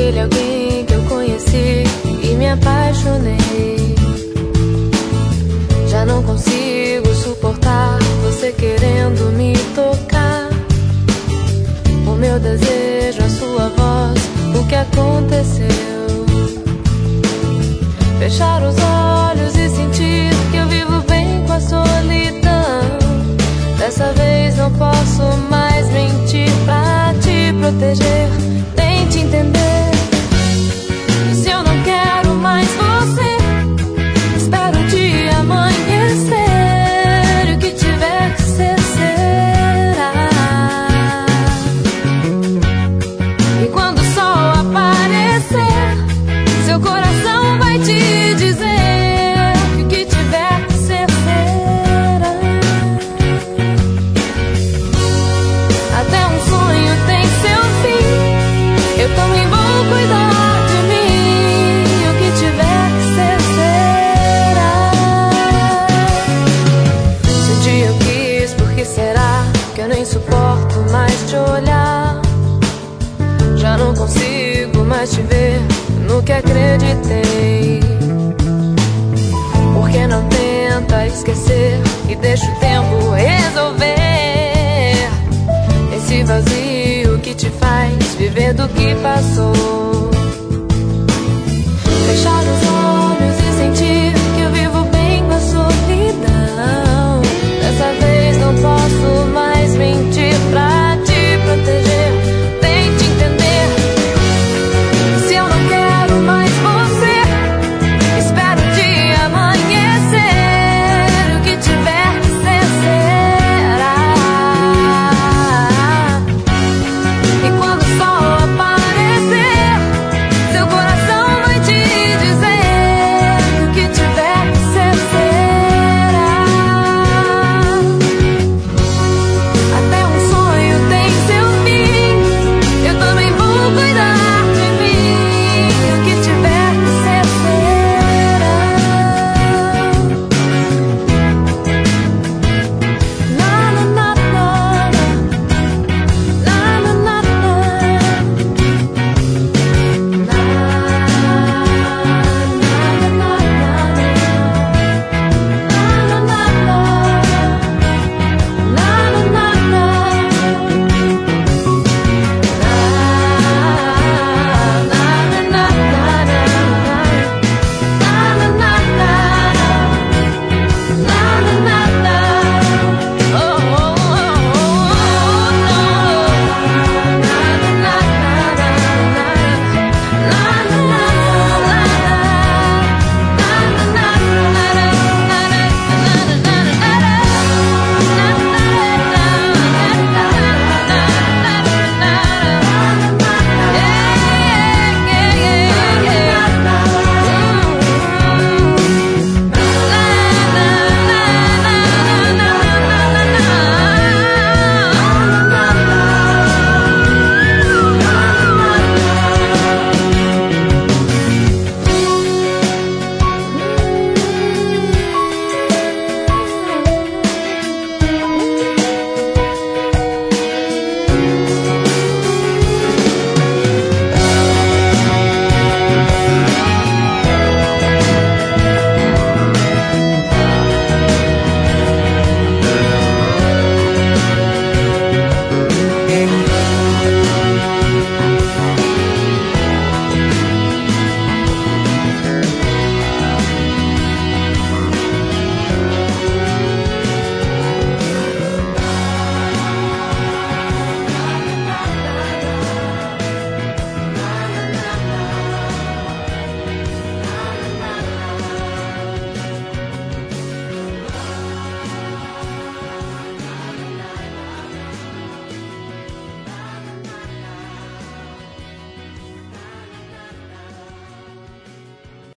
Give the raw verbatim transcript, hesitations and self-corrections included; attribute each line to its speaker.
Speaker 1: aquele alguém que eu conheci e me apaixonei. Já não consigo suportar você querendo me tocar. O meu desejo, a sua voz, o que aconteceu? Fechar os olhos e sentir que eu vivo bem com a solidão. Dessa vez não posso mais mentir pra te proteger. Tente entender que se eu não quero mais você, espero o dia amanhecer e o que tiver que ser, será. E quando o sol aparecer, seu coração vai te dizer que o que tiver que ser, será. Até um sonho tem seu fim, eu também vou cuidar de mim. E o que tiver que ser, será. Se um dia eu quis, por que será que eu nem suporto mais te olhar? Já não consigo mais te ver no que acreditei. Por que não tenta esquecer e deixa o tempo resolver esse vazio que te faz viver do que passou? Fechar